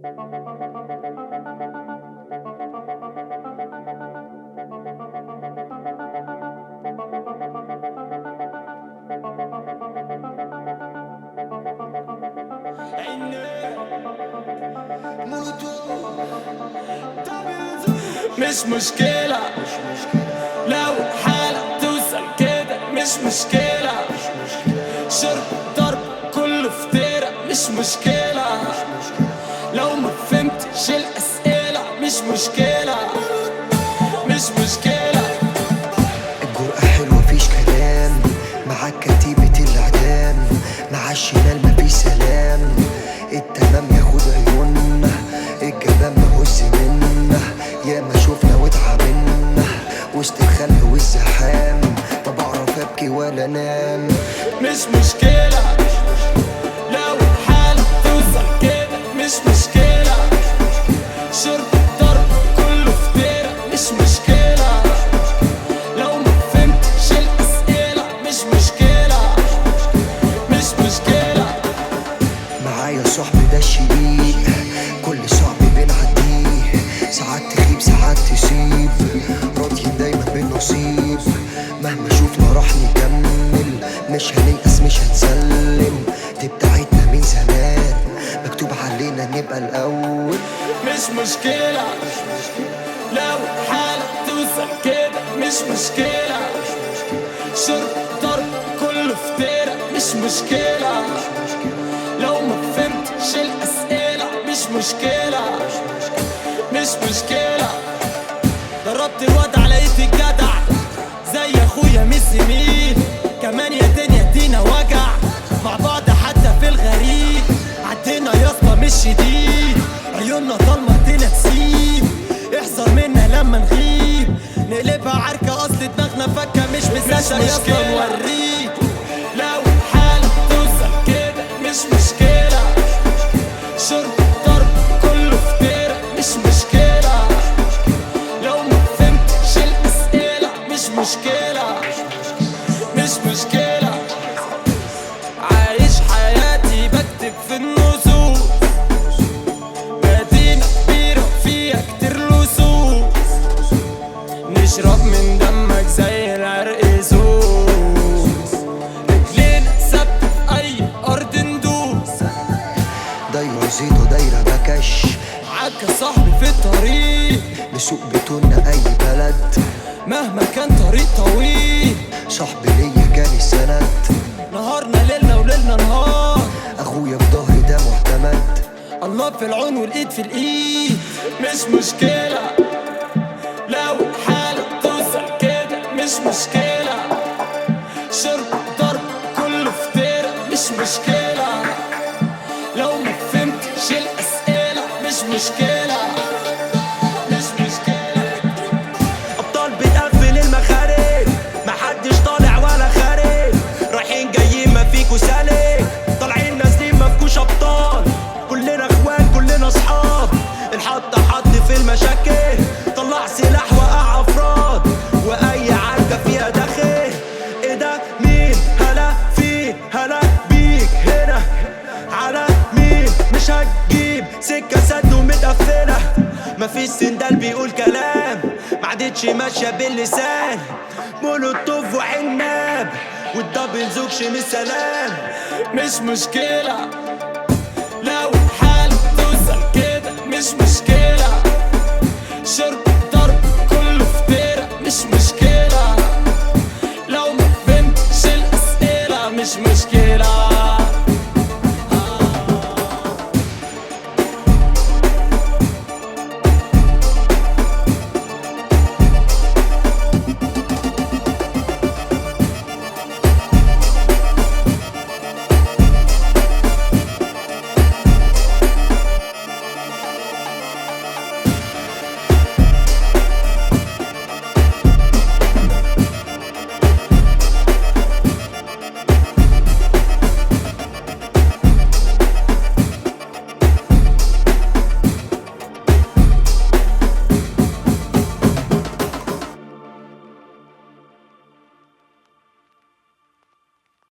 مش مشكلة لو حالة توصل كده، مش مشكلة. شرب ضرب كله فترة، مش مشكلة. لو ما فهمتش الأسئلة مش مشكلة، مش مشكلة. الجرأة حلوة مفيش كلام، مع كتيبة الإعدام، مع الشمال مفيش سلام. التمام ياخد عيوننا، الجبان مهز منا، ياما شوفنا واتعاملنا وسط الخلق والزحام. طب اعرف ابكي ولا انام؟ مش مشكلة لو حالة توصل كده، مش مشكلة. شرب ضرب كله فترة، مش مشكلة. لو ما فهمتش الأسئلة مش مشكلة، مش مشكلة. معايا صاحبي ده الشقيق، كل صعب بنعديه، ساعات تخيب ساعات تسيب، راضيين دايما بالنصيب. مهما شوفنا راح نكمل، مش هنيأس مش هنسلم، دي بتاعتنا من زمان، مكتوب علينا نبقى الأول. مش مشكلة لو حالة توصل كده، مش مشكلة. شرب ضرب كله فترة، مش مشكلة. لو ما فهمتش الأسئلة مش مشكلة، مش مشكلة. ضربت الواد على ايد الجدع، زي اخويا مش زميل، كمان يا دنيا ادينا وجع، مع بعض حتى في الغريب. عدينا يا اسطى مش شديد، عيوننا ضلمة ادينا تسيب. احذر منا لما نغيب، نقلبها عركة اصل دماغنا فكة، مش مصدق يا اسطى نوريك. لو حالة توصل كده مش مشكلة. شرب ضرب كله فترة، مش مشكلة. لو ما فهمتش الأسئلة مش مشكلة، مش مشكلة. عايش حياتي بكتب في النصوص، مدينة كبيرة فيها كتير لصوص، نشرب من دمك زي العرق سوس، رجلينا ثابتة في أي أرض ندوس. دايرة زيطة دايرة بكش، معاك يا صاحبي في الطريق، نسوق بتونا أي بلد، مهما كان طريق طويل. صاحبي ليا كان السند، نهارنا ليلنا وليلنا نهار، أخويا في ظهري ده معتمد. الله في العون والإيد في الإيد. مش مشكلة لو حالة توصل كده، مش مشكلة. شرب ضرب كله فترة، مش مشكلة. لو ما فهمتش الأسئلة مش مشكلة، مش مشكلة. ابطال بتقفل المخارج، محدش طالع ولا خارج، رايحين جايين ما فيكوا سالك، طالعين نازلين ما فيكوش ابطال، كلنا اخوان كلنا اصحاب، الحط حط في المشاكل، طلع سلاح وقع افراد، واي عركه فيها داخل. ايه ده مين؟ هلا فين؟ هلا بيك هنا على مين؟ مش هتجيب سكه سد ومتقفله، مفيش سندال بيقول كلام، معدتش ماشيه باللسان، مولوتوف وعناب والدبل زوج شم السلام. مش مشكلة لو